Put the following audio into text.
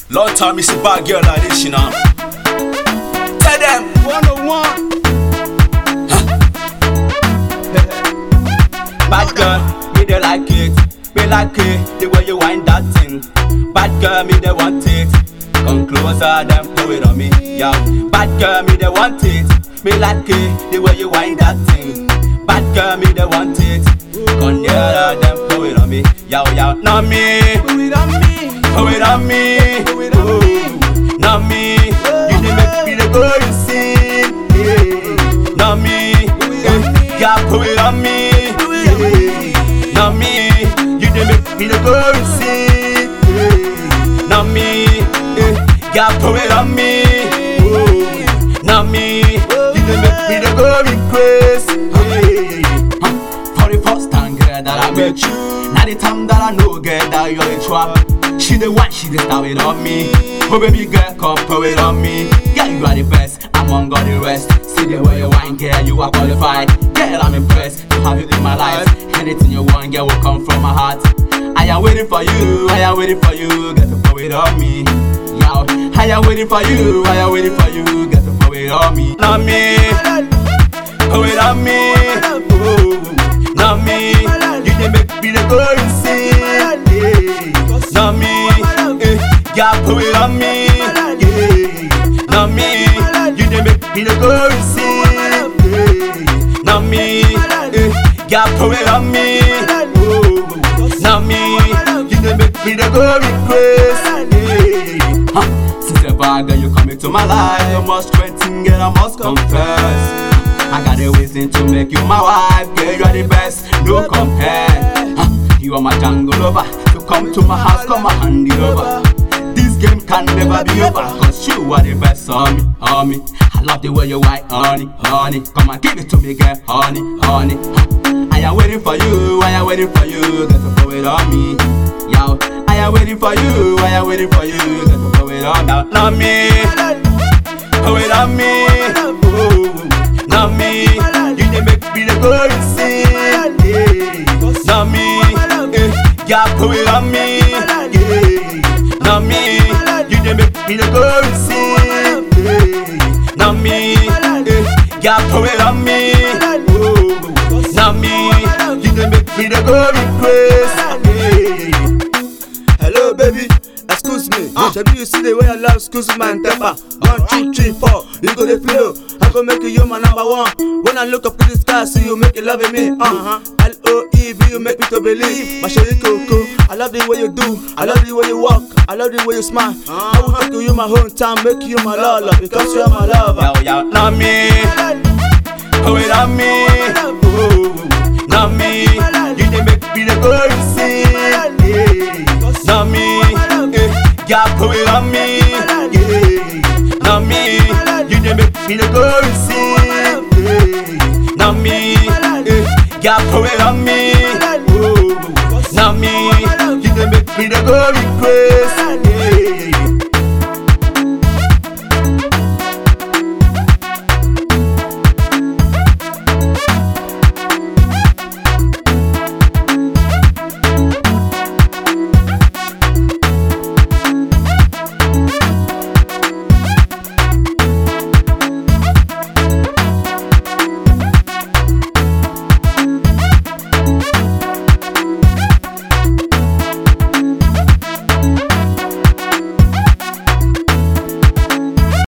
Long time you see bad girl like this, you know. Tell them 101. Bad girl, me they like it. Me like it, the way you wind that thing. Bad girl, me they want it. Come closer, then throw it on me, yo. Bad girl, me they want it. Me like it, the way you wind that thing. Bad girl, me they want it. Come nearer, then throw it on me, yo, yo. Not me, throw it on me, throw it on me, ooh. Not me, you didn't make me the go you sing, yeah. Not me, yeah, throw it on me, yeah. Not me, you didn't make me the go you sing, yeah. Not me, yeah, throw it on me, ooh. Not me, you didn't make me the go you crazy, yeah. For the first time, girl, that I met you. Now the time that I know, girl, that you're a trap. She the one, she the star it on me. Oh baby girl, come pour it on me. Girl, you are the best, among all the rest. See the way you wine, girl, you are qualified. Girl, I'm impressed to have you in my life. Anything you want, girl, will come from my heart. I am waiting for you, I am waiting for you. Get to pour it on me, yo. I am waiting for you, I am waiting for you. Get to pour it on me. Not me, pour it on me, ooh. Not me, you didn't make me the go insane, yeah. Not me, yeah, pour it on me, yeah. Not me, you didn't make me the go insane, yeah. Not me, yeah, pour it on me, ooh. Not me, you didn't make me the go request, yeah. Since the bad girl you come into my life, I must strengthen, girl, I must confess. I got a reason to make you my wife, girl, you are the best, no compare. You are my jungle lover, you come to my house, come and hand it over. This game can never be over, cause you are the best on me, on me. I love the way you whine, honey, honey. Come and give it to me, girl, honey, honey. I am waiting for you, I am waiting for you. Get to throw it on me, yo. I am waiting for you, I am waiting for you. Get to throw it on me. Not me, throw it on me, ooh. Not me, you didn't make me the go insane, yeah. Not me, yeah, throw it on me, yeah. Not me, you didn't make me the go insane, yeah. Not me, yeah, throw it on me, ooh. Not me, you didn't make me the go request, yeah. Hello baby, excuse me. Should you see the way I love excuse man temper? 1, 2, 3, 4, you go the flow. I go make you my number one. When I look up to the sky, see you make you loving me. L-O-E-V, you make me to believe. My Sherry Coco, I love the way you do. I love the way you walk. I love the way you smile. I will take you my hometown, make you my lover, because you are my lover. Yo, yo, not me, throw it on me, ooh. Not me, you didn't make me the go insane, yeah. Not me, yeah, throw it on me, yeah. Not me, you didn't make me the go insane, yeah. Not me, yeah, throw it on me, ooh. Not me, you didn't make me the go request.